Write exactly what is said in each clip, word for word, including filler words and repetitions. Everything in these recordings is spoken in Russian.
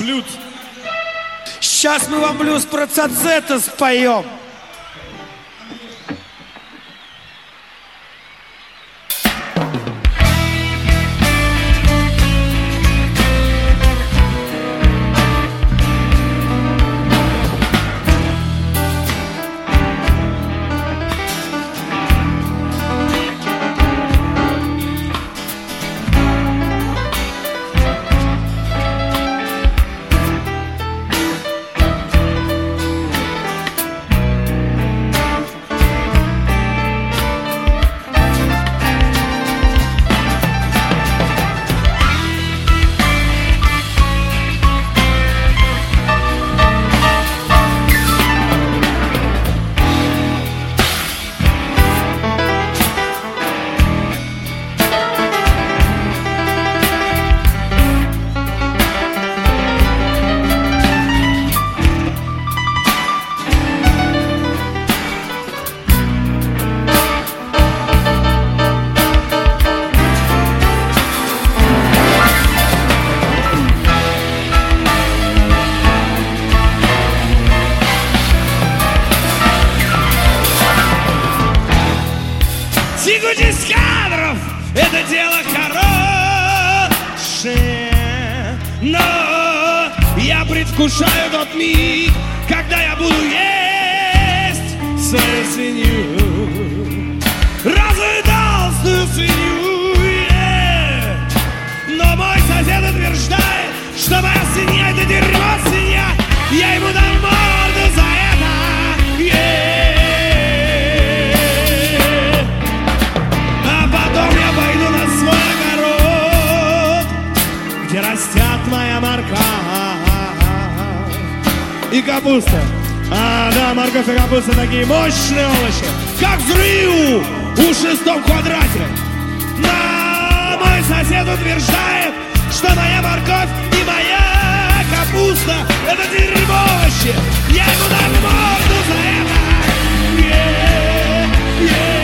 блюд. Сейчас мы вам блюз про Цацета споем. Тягучесть кадров — это дело хорошее, но я предвкушаю тот миг, когда я буду есть свою свинью, разве толстую свинью, yeah. Но мой сосед утверждает, что моя свинья — это дерьмо свинья, я ему дам морду за это, yeah. Где растет моя морковь и капуста. А, да, морковь и капуста такие мощные овощи, как взрыв в шестом квадрате. Но мой сосед утверждает, что моя морковь и моя капуста — это дерьмо овощи. Я ему дам морду за это. Yeah, yeah.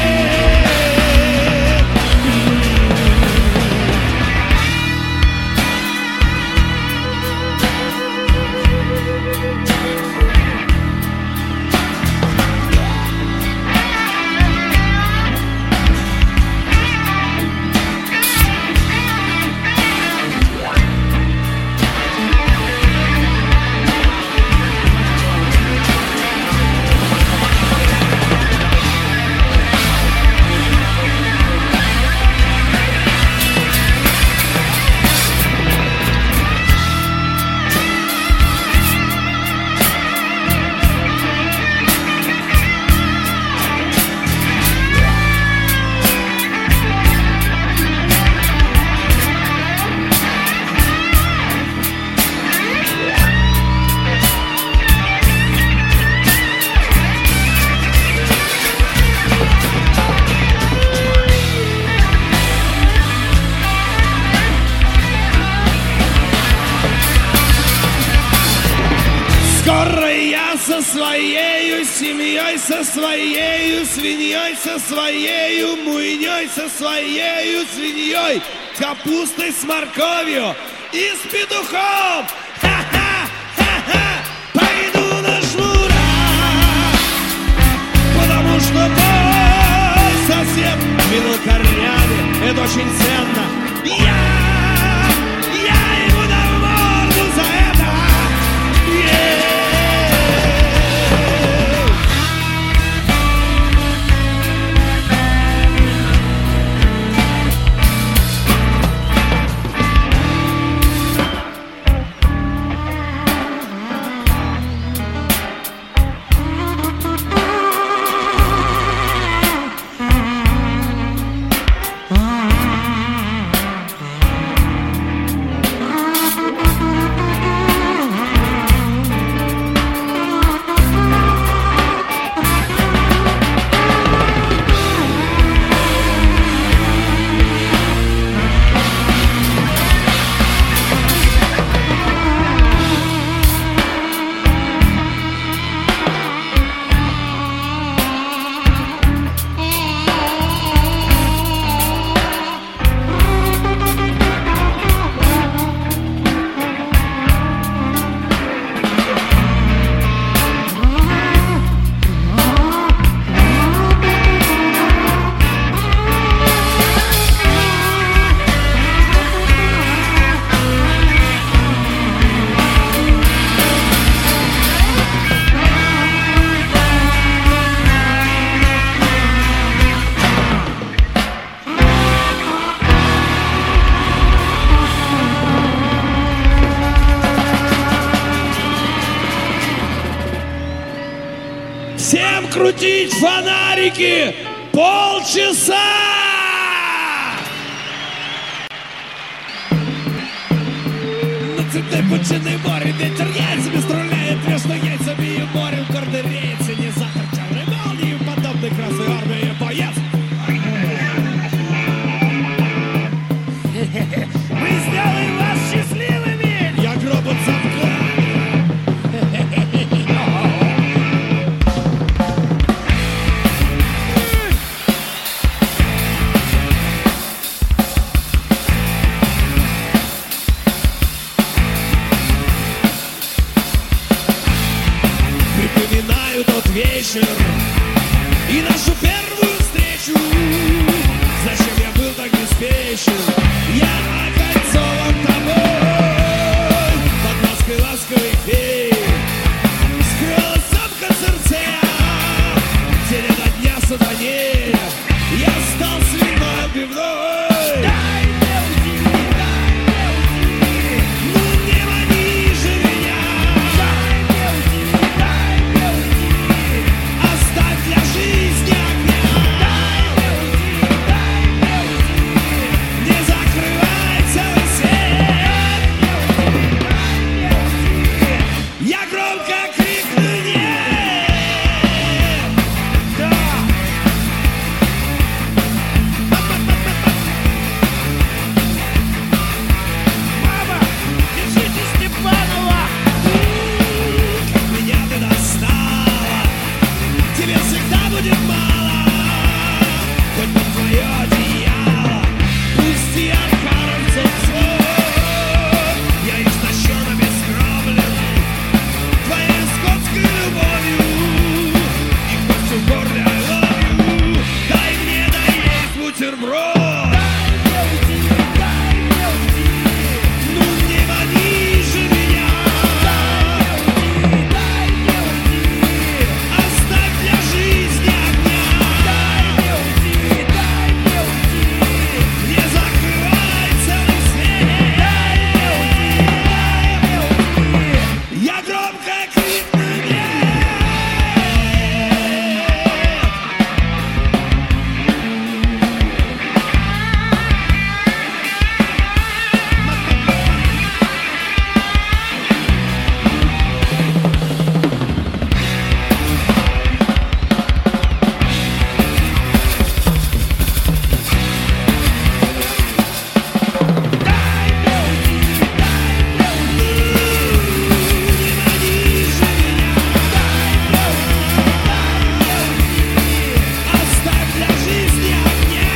Скоро я со своею семьей, со своею свиньей, со своею муйней, со своею свиньей, капустой с морковью и с петухом. Ха-ха-ха-ха, пойду на жмура, потому что мой сосед минул корнями, это очень ценно. Я крутить фонарики полчаса. На цветной пучиной море ветер яйцами стреляет между яйцами и морем. Гордый рейцы не заторчал молнии, подобный Красной Армии боец. Мы сделаем вас счастливыми! Я гроб от замка. Припоминаю тот вечер и нашу первую встречу. Зачем я был так беспечен? Я окольцован тобой под маской ласковой феи. Скрылась замка сердца, день ото дня сатане. Я стал свиной отбивной. Дай мне уйти, дай мне уйти! Ну не мани же меня. Дай мне уйти, дай мне уйти! Оставь для жизни огня. Дай мне уйти, дай мне уйти! Не закрывай целый свет. Дай мне уйти! Я громко крикну нет. Да! Мама, держите Степанова! Как меня ты достала, тебе всегда будет мало. Хоть под твое одеяло пусти архаровцев свой. Я истощен, обескровлен твоей скотской любовью и кость в горле I love you. Дай мне доесть бутерброд. Дай мне уйти, дай мне уйти! Ну не мани же меня. Дай мне уйти! Оставь для жизни огня. Дай мне уйти, дай мне уйти! Не закрывай целый свет. Дай мне уйти, дай мне уйти! Я громко крикну нет. Дай мне уйти, дай мне уйти! Не мани же меня. Дай мне уйти, Оставь для жизни огня.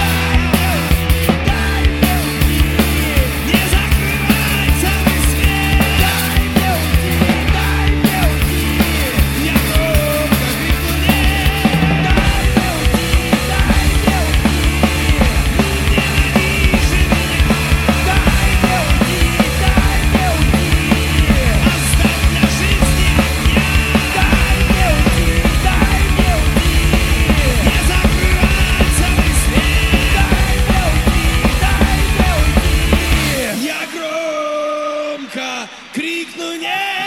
дай мне уйти! Не закрывай целый свет. Дай мне уйти, дай мне уйти! Я громко крикну нет. Дай мне уйти, дай мне уйти! Не мани же меня. Дай мне уйти, дай мне уйти! Оставь для жизни огня. Дай мне уйти, дай мне уйти! Не закрывай целый свет. Дай мне уйти, дай мне уйти! Я громко крикну нет.